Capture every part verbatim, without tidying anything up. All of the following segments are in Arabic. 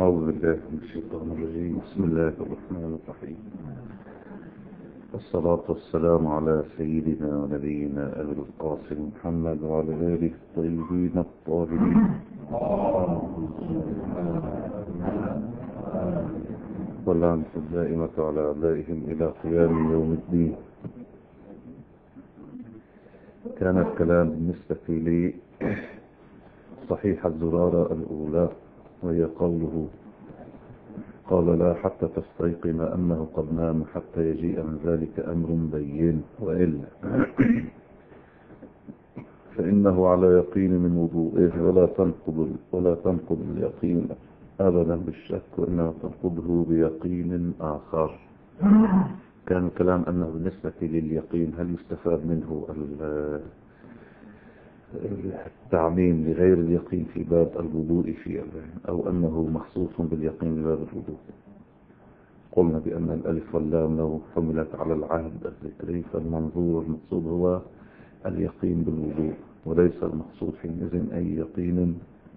أعوذ بالله من الشيطان الرجيم. بسم الله الرحمن الرحيم. الصلاة والسلام على سيدنا ونبينا أبي القاسم محمد وعلى آله الطيبين الطاهرين واللعنة الدائمة على أعدائهم إلى قيام يوم الدين. كان الكلام بالنسبة لي صحيح الزرارة الأولى، وهي قوله قال لا حتى تستيقن أنه قد نام حتى يجيء من ذلك أمر بين، وإلا فإنه على يقين من وضوئه ولا تنقض ولا تنقض اليقين أبدا بالشك، وإنما تنقضه بيقين آخر. كان الكلام أنه بالنسبة لليقين هل يستفاد منه التعميم لغير اليقين في باب الوضوء في العين، أو أنه مخصوص باليقين بباب الوضوء. قلنا بأن الألف واللام لو حملت على العهد الذكري فالمنظور المقصود هو اليقين بالوضوء، وليس المقصود حينئذ أي يقين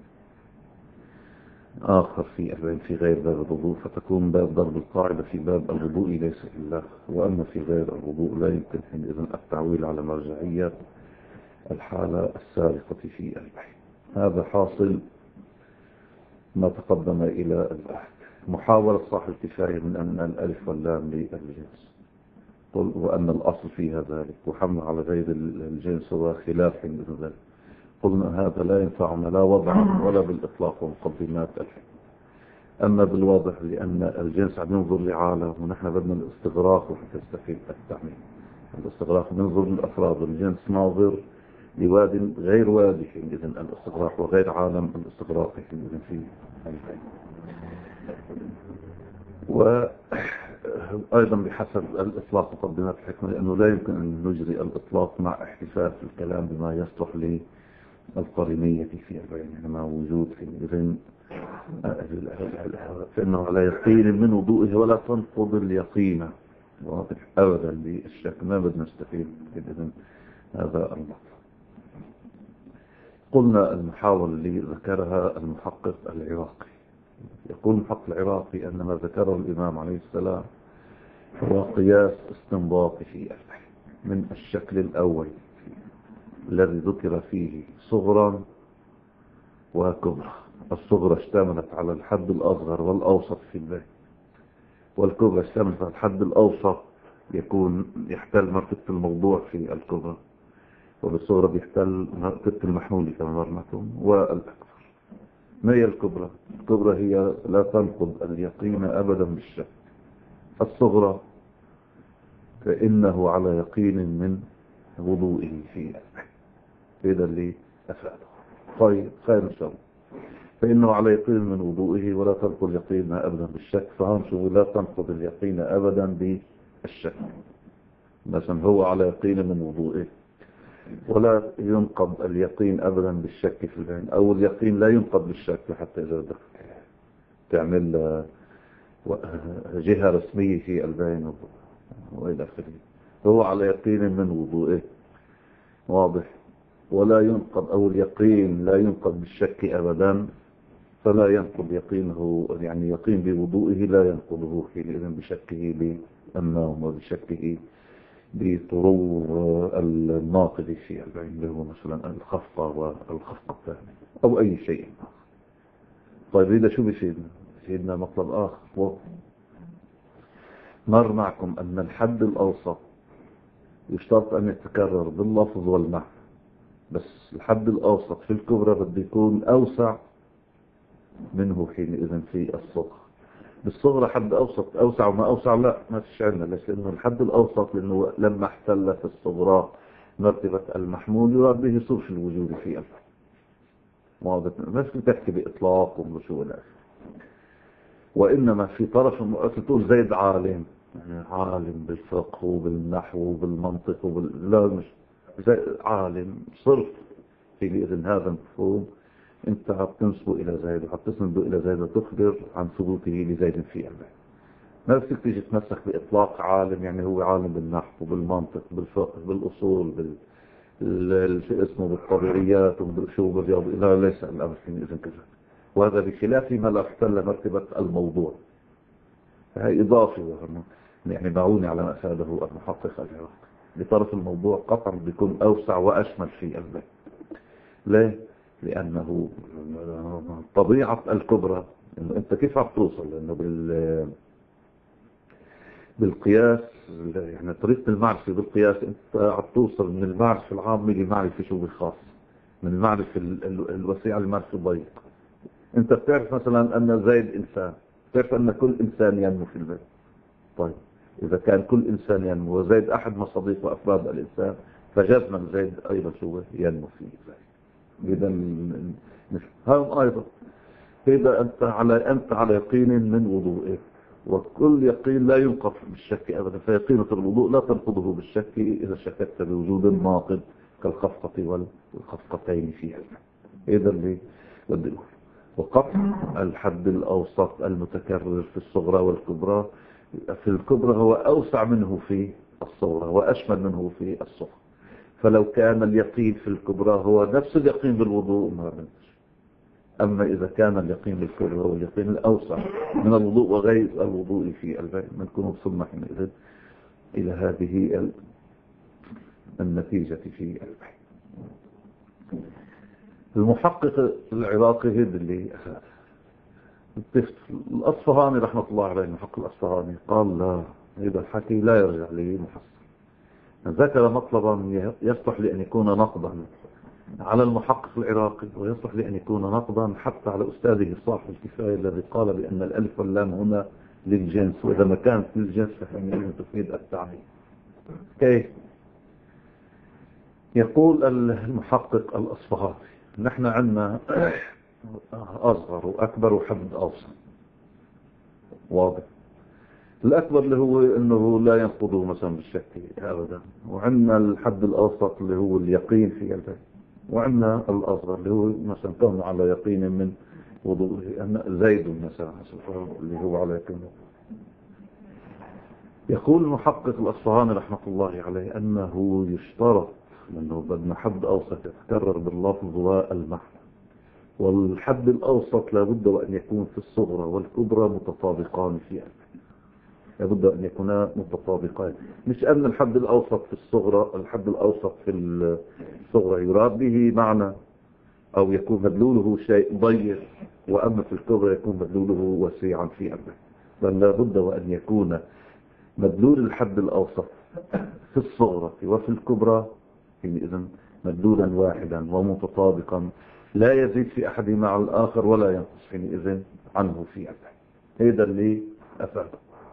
آخر في العين في غير باب الوضوء، فتكون باب ضرب القاعدة في باب الوضوء ليس إلا، وأما في غير الوضوء لا يمكن حينئذ التعويل على مرجعية الحالة السابقة في البحث. هذا حاصل ما تقدم إلى البحث. محاولة صاحب الكفاية من أن الألف واللام للجنس، وأن الأصل فيها ذلك، وحمل على غير الجنس هو خلاف من ذلك. قلنا هذا لا ينفعنا لا وضعا ولا بالإطلاق ومقدمات الحين. أما بالواضح لأن الجنس عم ينظر لعالم، ونحن بدنا الاستغراق وحتى يستفيد التعميم. الاستغراق ننظر للأفراد، الجنس ناظر لواد غير واد حينئذ الاستغراق، وغير عالم الاستغراق حينئذ في العين. وأيضا بحسب الإطلاق مقدمات الحكمة، لأنه لا يمكن أن نجري الإطلاق مع احتفاء في الكلام بما يصلح للقرينية في العين، مع وجود حينئذ فإنه على يقين من وضوئه ولا تنقض اليقين واضح أبدا بالشك. ما بدنا نستفيد حينئذ هذا المطلب. قلنا المحاولة اللي ذكرها المحقق العراقي، يقول المحقق العراقي أن ما ذكره الإمام عليه السلام هو قياس استنباطي في البحث من الشكل الأول الذي ذكر فيه صغرا وكبرى. الصغرى اشتملت على الحد الأصغر والأوسط في البحث، والكبرى اشتملت على الحد الأوسط يكون يحتل مرتبة الموضوع في الكبرى، وبالصغرى بيحتل مرتبة المحمول كما مرناكم. والأكبر ما هي الكبرى؟ الكبرى هي لا تنقض اليقين أبدا بالشك. الصغرى فإنه على يقين من وضوئه في هذا اللي أفعله. طيب خير إن شاء الله. فإنه على يقين من وضوئه ولا تنقض اليقين أبدا بالشك. فهم شو لا تنقض اليقين أبدا بالشك، مثلا هو على يقين من وضوئه ولا ينقض اليقين أبدا بالشك في العين، أو اليقين لا ينقض بالشك حتى إذا تعمل جهة رسمية في العين وإلى آخره. هو على يقين من وضوئه واضح، ولا ينقض، أو اليقين لا ينقض بالشك أبدا، فلا ينقض يقينه، يعني يقين بوضوئه لا ينقضه حينئذ بشكه بالنوم وبشكه بطرور الناقض في العين اللي هو مثلا الخفقة والخفقة الثانية أو أي شيء. طيب إذا شو بيفيدنا؟ بيفيدنا مطلب آخر. مر معكم أن الحد الأوسط يشترط أن يتكرر باللفظ والمعنى، بس الحد الأوسط في الكبرى بده يكون أوسع منه حينئذ في الصغرى. بالصغرى حد أوسط أوسع وما أوسع لا ما فيش عندنا، ليش؟ لأنه الحد الأوسط لأنه لما احتل في الصغرى مرتبة المحمول يراد به صرف الوجود في الفهم واضح، ما في تحكي بإطلاق ومشو الآخر. وإنما في طرف المؤسس تقول زيد عالم، يعني عالم بالفقه وبالنحو وبالمنطق وبال... لا مش زي عالم صرف في إذن هذا المفهوم انت بتنسبه الى زيد وحتسنده الى زيد وتخبر عن ثبوته لزيد في علمه. ما بدك تيجي تمسك باطلاق عالم يعني هو عالم بالنحو وبالمنطق بالفقه بالاصول بال شيء اسمه بالطبيعيات وشو بالرياض، لا ليس الامر في اذن كذا. وهذا بخلاف ما لا احتل مرتبة الموضوع. هي إضافة يعني معوني على ما أفاده المحقق العراقي. بطرف الموضوع قطعا بيكون أوسع وأشمل في البيت. ليه؟ لأنه طبيعة الكبرى إنه أنت كيف عم توصل؟ لأنه بال بالقياس يعني طريقة المعرفة بالقياس أنت عم توصل من المعرفة العامة لمعرفة شو بالخاص، من المعرفة الوسيعة لمعرفة الضيق. أنت بتعرف مثلا أن زيد إنسان، بتعرف أن كل إنسان ينمو في البيت. طيب إذا كان كل إنسان ينمو وزيد أحد مصاديق وأفراد الإنسان فجزما زيد أيضا شو ينمو في البيت. إذا هم أيضا إذا أنت على أنت على يقين من وضوئك، وكل يقين لا ينقض بالشك أبدا، فيقينة الوضوء لا تنقضه بالشك إذا شككت بوجود الناقض كالخفقة والخفقتين فيها. إذا اللي بدي أقول وقطع الحد الأوسط المتكرر في الصغرى والكبرى، في الكبرى هو أوسع منه في الصغرى وأشمل منه في الصغرى. فلو كان اليقين في الكبرى هو نفس اليقين بالوضوء ما بنتش. أما إذا كان اليقين بالكبرى هو اليقين الأوسع من الوضوء وغير الوضوء في البيت، نكون وصلنا حينئذ إلى هذه النتيجة في البيت. المحقق العراقي هذا اللي الأصفهاني رحمة الله عليه، المحقق الأصفهاني قال لا، هذا الحكي لا يرجع لمحصل. ذكر مطلبا يصلح لأن يكون نقضا على المحقق العراقي، ويصلح لأن يكون نقضا حتى على أستاذه صاحب الكفاية الذي قال بأن الألف واللام هنا للجنس، وإذا ما كانت للجنس فإنها تفيد التعميم. كيف؟ يقول المحقق الأصفهاني نحن عندنا أصغر وأكبر وحد أوسط، واضح. الأكبر اللي هو أنه لا ينقضه مثلا بالشك أبدا، وعندنا الحد الأوسط اللي هو اليقين في البيت، وعندنا الأصغر اللي هو مثلا كون على يقين من وضوء زيد مثلا اللي هو على يقين. يقول المحقق الأصفهاني رحمة الله عليه أنه يشترط لأنه بدنا حد أوسط يتكرر باللفظ والمعنى، والحد الأوسط لابد وأن يكون في الصغرى والكبرى متطابقان فيها، لابد أن يكونا متطابقان. مش أن الحد الأوسط في الصغرى الحد الأوسط في الصغرى يراد به معنى أو يكون مدلوله شيء ضيق، وأما في الكبرى يكون مدلوله وسيعا في أمره، بل لابد وأن يكون مدلول الحد الأوسط في الصغرى وفي الكبرى إذن مدلولا واحدا ومتطابقا لا يزيد في أحدهما على الآخر ولا ينقص حينئذ عنه في أبدا. هذا اللي أفعله.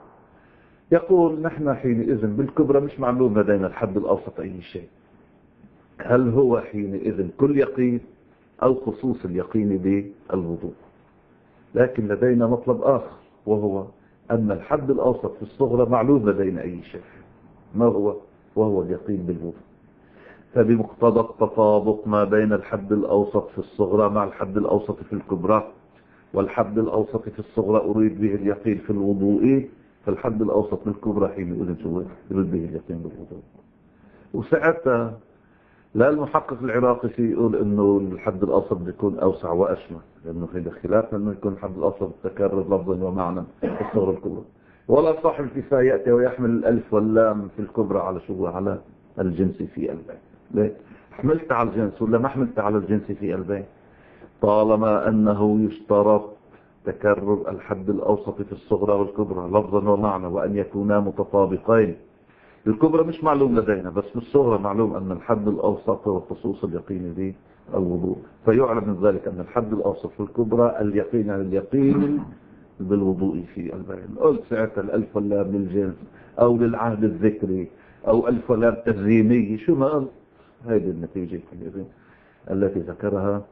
يقول نحن حينئذ بالكبرى مش معلوم لدينا الحد الأوسط أي شيء، هل هو حينئذ كل يقين أو خصوص اليقين بالوضوء. لكن لدينا مطلب آخر، وهو أن الحد الأوسط في الصغرى معلوم لدينا أي شيء، ما هو؟ وهو اليقين بالوضوء. فبمقتضى التطابق ما بين الحد الأوسط في الصغرى مع الحد الأوسط في الكبرى، والحد الأوسط في الصغرى أريد به اليقين في الوضوء، فالحد الأوسط من الكبرى حين يقول شو يريد به اليقين بالوضوء. وساعتها لا المحقق العراقي يقول انه الحد الاوسط بيكون اوسع واشمل، لانه في خلاف انه يكون الحد الاوسط تكرر لفظا ومعنى في الصغرى الكبرى، ولا صاحب الكفاية يأتي ويحمل الالف واللام في الكبرى على شو على الجنس في البيت. ليه؟ حملت على الجنس ولا ما حملت على الجنس في البيت؟ طالما انه يشترط تكرر الحد الاوسط في الصغرى والكبرى لفظا ومعنى وان يكونا متطابقين. الكبرى مش معلوم لدينا، بس في الصغرى معلوم أن الحد الأوسط هو خصوص اليقين به الوضوء، فيعلم من ذلك أن الحد الأوسط في الكبرى اليقين عن اليقين بالوضوء في البيان. قلت ساعتها الألف واللام للجنس أو للعهد الذكري أو ألف واللام تزييني، شو ما قلت هذه النتيجة التي ذكرها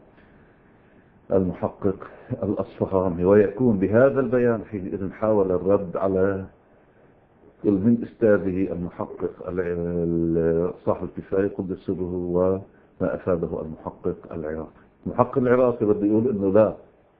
المحقق الأصفهاني. ويكون بهذا البيان حينئذ حاول الرد على من استاذه المحقق صاحب الكفاية قدس سره وما أفاده المحقق العراقي. المحقق العراقي بده يقول إنه لا،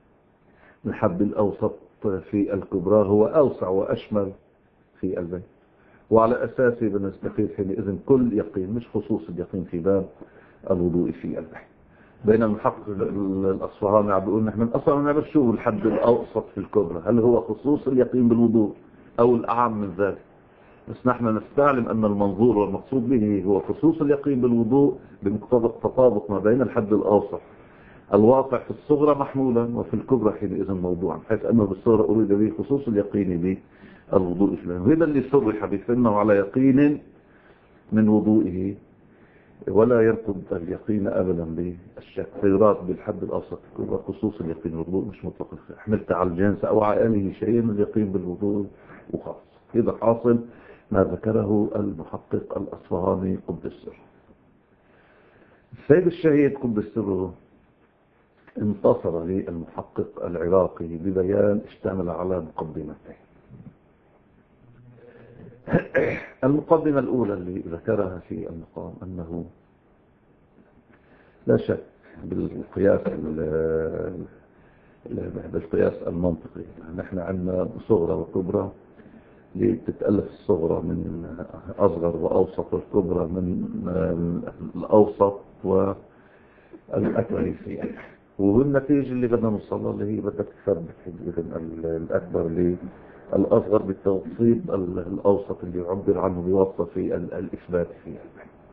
الحد الأوسط في الكبرى هو أوسع وأشمل في البيت، وعلى أساسه بنستفيد حينئذ كل يقين مش خصوص اليقين في باب الوضوء في البيت. بين المحقق الأصفهاني عم بيقول نحن أصلا ما نعرف شو الحد الأوسط في الكبرى، هل هو خصوص اليقين بالوضوء أو الأعم من ذلك؟ بس نحن نستعلم أن المنظور والمقصود به هو خصوص اليقين بالوضوء بمقتضى التطابق ما بين الحد الأوسط الواقع في الصغرى محمولا وفي الكبرى حينئذ موضوعا، حيث أنه بالصغرى أريد به خصوص اليقين بالوضوء الإسلامي. وهذا اللي صرح بأنه على يقين من وضوئه ولا يرتض اليقين أبدا بالشك، فيراد بالحد الأوسط الكبرى خصوص اليقين بالوضوء مش مطلق الخير، حملت على الجنس أو على آله شيء من اليقين بالوضوء وخاص. إذا حاصل ما ذكره المحقق الأصفهاني قدس سره. السيد الشهيد قدس سره انتصر للمحقق العراقي ببيان اشتمل على مقدمتين. المقدمة الأولى اللي ذكرها في المقام أنه لا شك بالقياس بالقياس المنطقي، نحن عندنا صغرى وكبرى، لتتألف الصغرى من أصغر وأوسط والكبرى من الأوسط والأكبر فيها، والنتيجة اللي بدنا نوصلها اللي هي بدك تثبت الأكبر للأصغر بالتوصيف الأوسط اللي يعبر عنه بوصف في الإثبات فيها.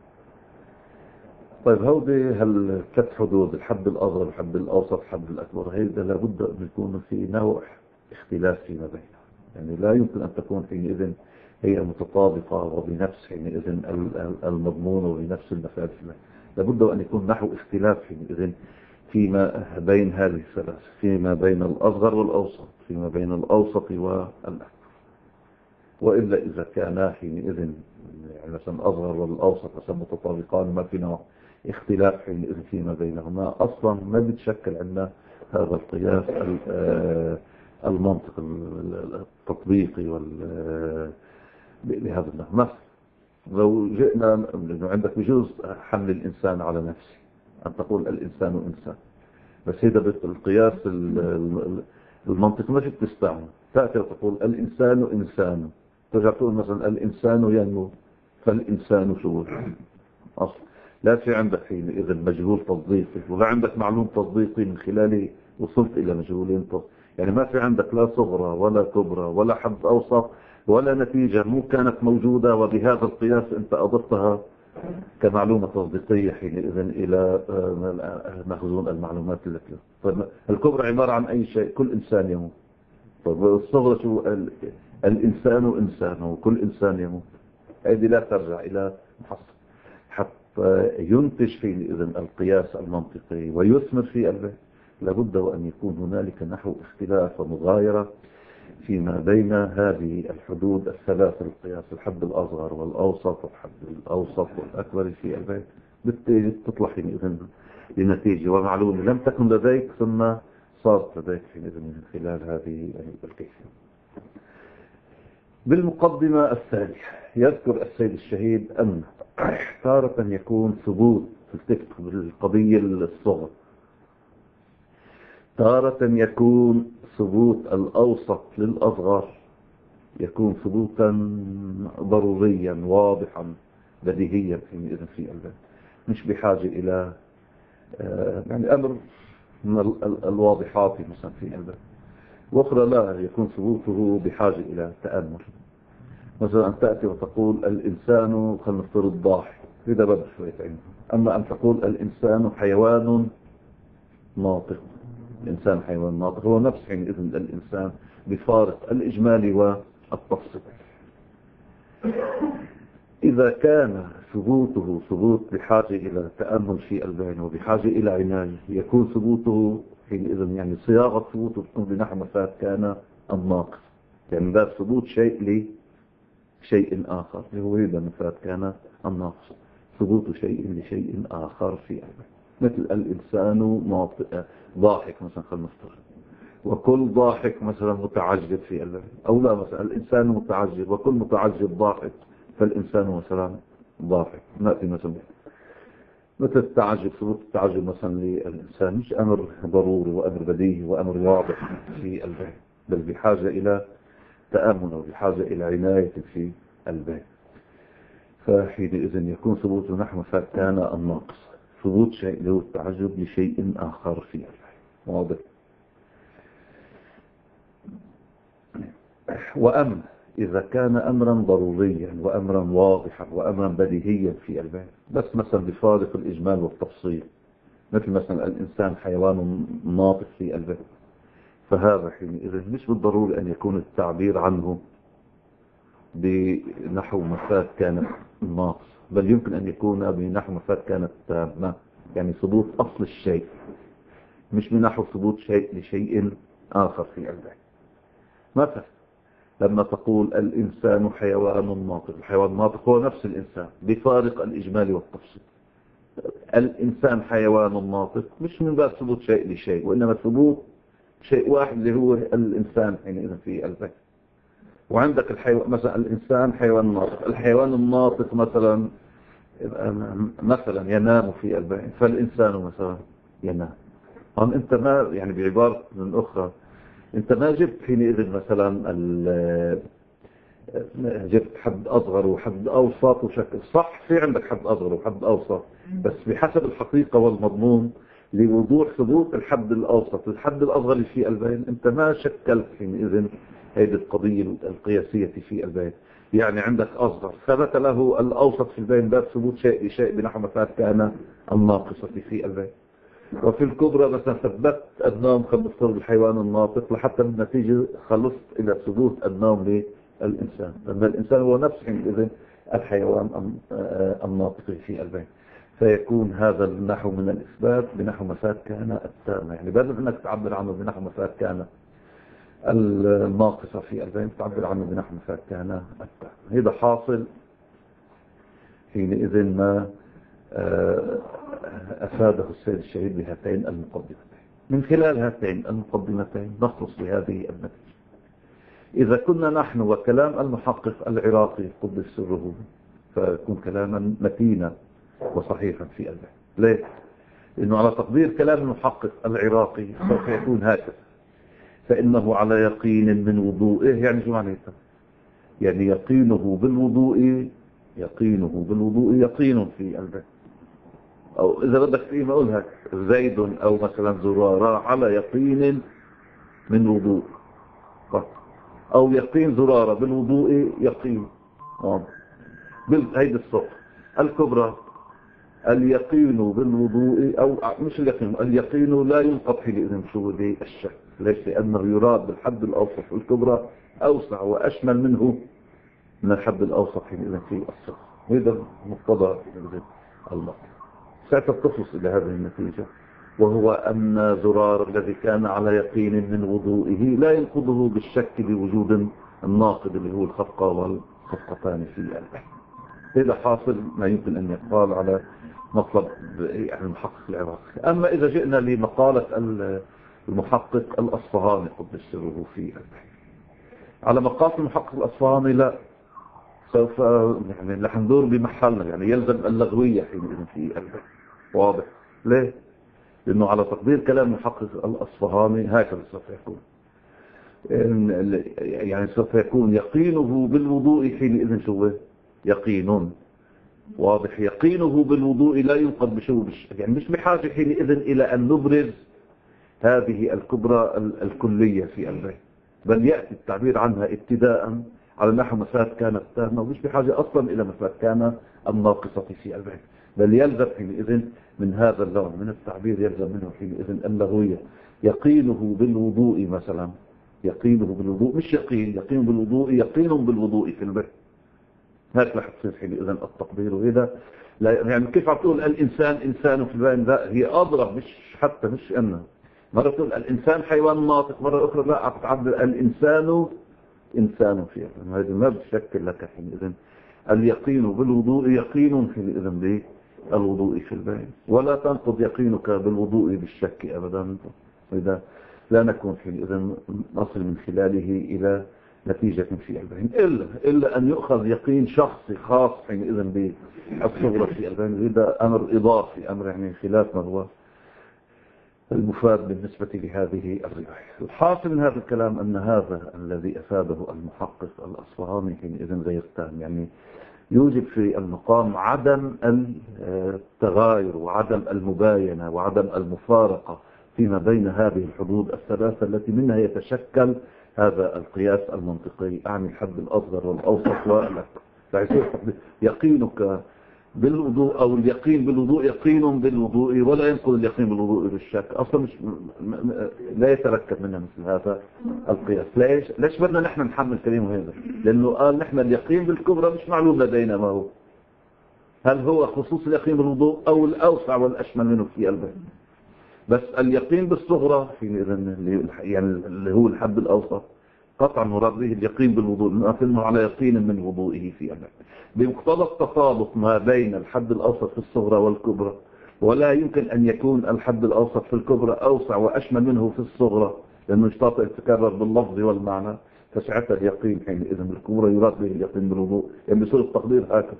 طيب هودي هل ثلاث حدود، الحد الأصغر الحد الأوسط الحد الأكبر، هيدا لابد أن يكون في نوع اختلاف فيما بينها، يعني لا يمكن أن تكون حينئذ هي متطابقة وبنفس حينئذ المضمون وبنفس المفاد، لابد أن يكون نحو اختلاف حينئذ فيما بين هذه الثلاث، فيما بين الأصغر والأوسط، فيما بين الأوسط والأكبر. وإلا إذا كان حينئذ يعني مثلا الأصغر والأوسط مثلا متطابقان ما في نوع اختلاف حينئذ فيما بينهما، أصلا ما بتشكل عندنا هذا القياس المنطق التطبيقي لهذا النحو. مثلا لو جئنا انه عندك بجوز حمل الإنسان على نفسه، أن تقول الإنسان إنسان، بس هذا القياس المنطق ما فيك تستعمل، تأتي وتقول الإنسان إنسان، ترجع تقول مثلا الإنسان ينمو، فالإنسان شو أصلا لا في عندك حينئذ مجهول تصديقي، ولا عندك معلوم تصديقي من خلاله وصلت إلى مجهولين تصديقي، يعني ما في عندك لا صغرى ولا كبرى ولا حد أوسط ولا نتيجة مو كانت موجودة، وبهذا القياس أنت أضفتها كمعلومة تصديقية حينئذ إلى مخزون المعلومات التي. طيب الكبرى عبارة عن أي شيء، كل إنسان يموت. طيب الصغرى شو؟ الإنسان إنسان وكل إنسان يموت. هذه لا ترجع إلى محصل حتى ينتج حينئذ القياس المنطقي ويثمر في البيت، لابد وأن يكون هنالك نحو اختلاف ومغايرة فيما بين هذه الحدود الثلاث القياس، الحد الأصغر والأوسط والحد الأوسط والأكبر في البيت، بالتالي تطلع حينئذ لنتيجة ومعلومة لم تكن لديك ثم صارت لديك حينئذ من خلال هذه الكيفية. بالمقدمة الثانية يذكر السيد الشهيد أن تارة يكون ثبوت بالقضية الصغر، تارة يكون ثبوت الأوسط للأصغر يكون ثبوتا ضروريا واضحا بديهيا حينئذ في البيت، مش بحاجة إلى يعني أمر من الواضحات مثلا في البيت، وأخرى لا يكون ثبوته بحاجة إلى تأمل. مثلا أن تأتي وتقول الإنسان خلينا نفترض ضاحك، إذا بدأ شوية عنه، أما أن تقول الإنسان حيوان ناطق، الإنسان حيوان ناطق هو نفس حينئذ الإنسان بفارق الإجمال والتفصيل. إذا كان ثبوته ثبوت بحاجة إلى تأمل في البين وبحاجة إلى عناية، يكون ثبوته حينئذ يعني صياغة ثبوته تكون بنحو مفاد كان الناقص، يعني باب ثبوت شيء لشيء آخر، هو إذا مفاد كان الناقص، ثبوت شيء لشيء آخر في البين، مثل الإنسان ناطق ضاحك مثلا خلينا نفترض، وكل ضاحك مثلا متعجب في البين، أو لا مثلا الإنسان متعجب وكل متعجب ضاحك، فالإنسان مثلا ضاحك. نأتي مثلا مثل التعجب، ثبوت التعجب مثلا للإنسان مش أمر ضروري وأمر بديهي وأمر واضح في البين، بل بحاجة إلى تأمل وبحاجة إلى عناية في البين، فحينئذ يكون ثبوته نحو فكان الناقص. ثبوت شيء له التعجب لشيء آخر في البيان. واضح؟ وأما إذا كان أمرا ضروريا وأمرا واضحا وأمرا بديهيا في البيان، بس مثلا بفارق الإجمال والتفصيل، مثل مثلا الإنسان حيوان ناطق في البيان، فهذا حينئذ مش بالضروري أن يكون التعبير عنه بنحو مفاد كانت ناقص، بل يمكن أن يكون بنحو مفاد كانت تامة، يعني ثبوت أصل الشيء مش بنحو ثبوت شيء لشيء آخر في البيان. مثلا لما تقول الإنسان حيوان ناطق، الحيوان الناطق هو نفس الإنسان بفارق الإجمال والتفصيل. الإنسان حيوان ناطق مش من باب ثبوت شيء لشيء، وإنما ثبوت شيء واحد اللي هو الإنسان حينئذ في البيان. وعندك الحيوان مثلا الإنسان حيوان ناطق، الحيوان الناطق مثلا مثلا ينام في البيان، فالإنسان مثلا ينام. هم أنت ما يعني بعبارة من أخرى أنت ما جبت حينئذ مثلا جبت حد أصغر وحد أوسط وشكل صح، في عندك حد أصغر وحد أوسط، بس بحسب الحقيقة والمضمون لوضوح ثبوت الحد الأوسط الحد الأصغر في البيان، أنت ما شكلت حينئذ هذه القضية القياسية في البيان. يعني عندك أصغر ثبت له الأوسط في البيان باب ثبوت شيء لشيء بنحو مفاد كان الناقصة في البيان. وفي الكبرى مثلا ثبت النوم خلصت الحيوان الناطق لحتى النتيجة خلصت إلى ثبوت النوم للإنسان، لأن الإنسان هو نفس حينئذ الحيوان الناطق في البيان. فيكون هذا النحو من الإثبات بنحو مفاد كان التامة، يعني بدل أنك تعبر عنه بنحو مفاد كان الناقصة في البيان تعبر عنه بنحو مفاد كان التامة. هذا حاصل حينئذ ما أفاده السيد الشهيد بهاتين المقدمتين. من خلال هاتين المقدمتين نخلص بهذه النتيجة. إذا كنا نحن وكلام المحقق العراقي قدس سره فيكون كلاما متينا وصحيحا في البيان. ليه؟ لأنه على تقدير كلام المحقق العراقي سوف يكون هكذا: فإنه على يقين من وضوئه. يعني شو معناته؟ يعني يقينه بالوضوء يقينه بالوضوء يقين في البيان. أو إذا بدك فيه أقولها زيد أو مثلا زرارة على يقين من وضوء، أو يقين زرارة بالوضوء يقين. هيدي الصفة الكبرى اليقين بالوضوء، أو مش اليقين، اليقين لا ينقض حينئذ شو ذي الشك. ليش؟ لأنه يراد بالحد الأوسط الكبرى أوسع وأشمل منه من الحد الأوسط حينئذ في الصفة. وهذا مقتضى الله. سأتصل إلى هذه النتيجة، وهو أن زرار الذي كان على يقين من وضوئه لا ينقضه بالشك بوجود الناقض اللي هو الخفقة والخفقتان في البيان. هذا حاصل ما يمكن أن يقال على مطلب يعني المحقق العراقي. أما إذا جئنا لمقالة المحقق الأصفهاني قدس سره في البيان، على مقالة المحقق الأصفهاني لا سوف يعني رح ندور بمحلنا، يعني يلزم اللغوية حينئذ في البيان. واضح؟ ليه؟ لأنه على تقدير كلام محقق الأصفهاني هكذا سوف يكون، يعني سوف يكون يقينه بالوضوء حينئذ شو يقين. واضح؟ يقينه بالوضوء لا ينقض بشو بالشك، يعني مش بحاجة حينئذ إلى أن نبرز هذه الكبرى الكلية في البيان، بل يأتي التعبير عنها ابتداء على نحو مفاد كانت تامة، ومش بحاجة أصلا إلى مفاد كان الناقصة في البيان، بل يلزم حينئذ من هذا اللون من التعبير يلزم منه حينئذ اللغوية. يقينه بالوضوء مثلا، يقينه بالوضوء مش يقين، يقين بالوضوء يقين بالوضوء في البيان. هيك رح تصير حينئذ التقدير. وإذا لا يعني كيف عم تقول الإنسان إنسان في البيان، لا هي أضرب، مش حتى مش أنه مرة تقول الإنسان حيوان ناطق، مرة أخرى لا عم تعبر الإنسان إنسان في البيان. هذا ما بتشكل لك حينئذ اليقين بالوضوء يقين حينئذ به الوضوء في البيان، ولا تنقض يقينك بالوضوء بالشك أبدا. وإذا لا نكون حينئذ نصل من خلاله إلى نتيجة في البيان، إلا, إلا أن يؤخذ يقين شخصي خاص حينئذ بالصغرى في البيان. هذا أمر إضافي، أمر يعني خلاف ما هو المفاد بالنسبة لهذه الرواية. الحاصل من هذا الكلام أن هذا الذي أفاده المحقق الأصفهاني حينئذ غير تام، يعني يوجب في المقام عدم التغاير وعدم المباينة وعدم المفارقة فيما بين هذه الحدود الثلاثة التي منها يتشكل هذا القياس المنطقي، أعني الحد الأصغر والأوسط والأكبر. يقينك بالوضوء أو اليقين بالوضوء يقين بالوضوء ولا ينقل اليقين بالوضوء بالشك، أصلا مش لا يتركب منها مثل هذا القياس. ليش ليش بدنا نحن نحمل كلمه هذا؟ لأنه قال نحن اليقين بالكبرى مش معلوم لدينا ما هو، هل هو خصوص اليقين بالوضوء أو الأوسع والأشمل منه في قلبه؟ بس اليقين بالصغرى يعني اللي هو الحد الأوسط قطعا مراد به اليقين بالوضوء، نقفله على يقين من وضوئه في قلبه بمقتضى التطابق ما بين الحد الأوسط في الصغرى والكبرى، ولا يمكن أن يكون الحد الأوسط في الكبرى أوسع وأشمل منه في الصغرى لأنه يشتاط يتكرر باللفظ والمعنى، فساعتها اليقين حينئذ بالكبرى يراد به اليقين بالوضوء، يعني بصير التقدير هكذا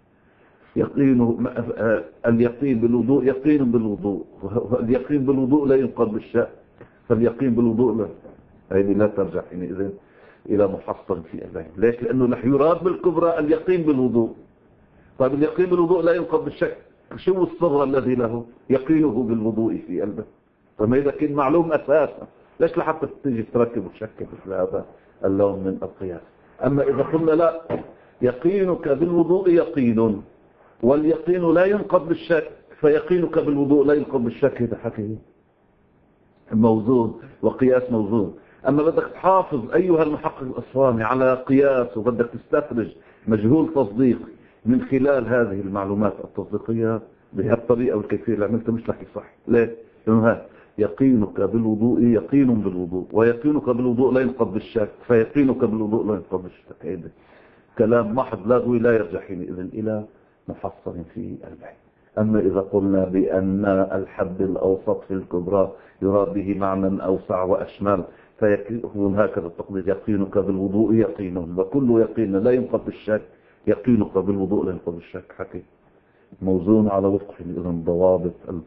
يقين اليقين بالوضوء يقين بالوضوء، واليقين بالوضوء لا ينقض بالشك، فاليقين بالوضوء لا هذه لا ترجع حينئذ إلى محصل في البين. ليش؟ لأنه نحن يراد بالكبرى اليقين بالوضوء. طيب اليقين بالوضوء لا ينقض بالشك، شو الصغر الذي له يقينه بالوضوء في قلبه؟ طيب إذا كان معلوم أساسا ليش لحتى تيجي تركب وتشكك مثل هذا اللون من القياس؟ أما إذا قلنا لا، يقينك بالوضوء يقين واليقين لا ينقض بالشك، فيقينك بالوضوء لا ينقض بالشك، هذا حكي موزون وقياس موزون. أما بدك تحافظ أيها المحقق الأصفهاني على قياس وبدك تستخرج مجهول تصديق من خلال هذه المعلومات التصديقية بهالطريقة والكيفية اللي عملتها مش لك صح. ليه؟ لأنه يقينك بالوضوء يقين بالوضوء ويقينك بالوضوء لا ينقض بالشك، فيقينك بالوضوء لا ينقض بالشك. هذا كلام محض لغوي لا يرجع حينئذ إلى محصل في البين. أما إذا قلنا بأن الحد الأوسط في الكبرى يراد به معنى أوسع وأشمل فيكون هكذا التقدير يقينك بالوضوء يقين، وكل يقين لا ينقض بالشك، يقينك بالوضوء لا ينقض بالشك، حكي موزون على وفق حينئذ الضوابط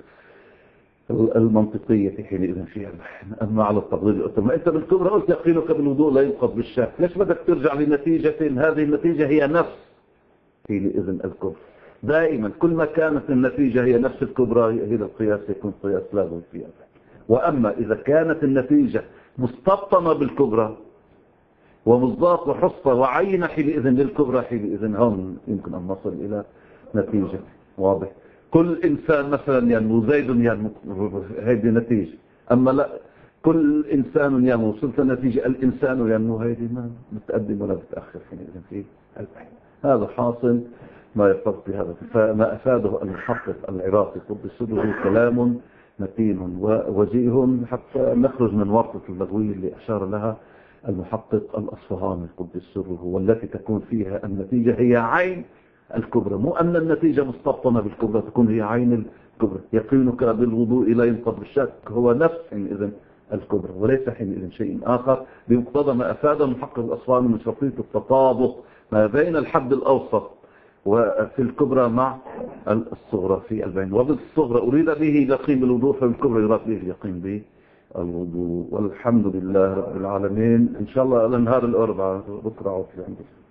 المنطقية حينئذ فيها. أما على التقدير ما أنت بالكبرى قلت يقينك بالوضوء لا ينقض بالشك، ليش بدك ترجع لنتيجة هذه النتيجة هي نفس حينئذ الكبرى؟ دائما كل ما كانت النتيجة هي نفس الكبرى هذا القياس يكون قياس لغوي فيها. وأما إذا كانت النتيجة مستبطنة بالكبرى ومصداق وحصة وعينة حينئذ للكبرى، حينئذ هون يمكن أن نصل إلى نتيجة واضح. كل إنسان مثلا ينمو زيد ينمو، هذه نتيجة. أما لا كل إنسان ينمو وصلت نتيجة الإنسان ينمو، هذه ما متقدم ولا بتأخر حينئذ في البحث. هذا حاصل ما يرتبط بهذا. فما أفاده المحقق العراقي قدس سره كلام متين ووجيه حتى نخرج من ورطة اللغوية اللي أشار لها المحقق الأصفهاني قدس سره، والتي تكون فيها النتيجة هي عين الكبرى، مو أن النتيجة مستبطنة بالكبرى، تكون هي عين الكبرى. يقينك بالوضوء لا ينقض بالشك هو نفس حينئذ الكبرى وليس حينئذ شيء آخر، بمقتضى ما أفاد المحقق الأصفهاني من شرطية التطابق ما بين الحد الأوسط وفي الكبرى مع الصغرى في البين. وبالصغرى أريد به يقين بالوضوء، فالكبرى يراد به يقين بالوضوء. والحمد لله رب العالمين. إن شاء الله لنهار الأربعاء بكرة عطلة.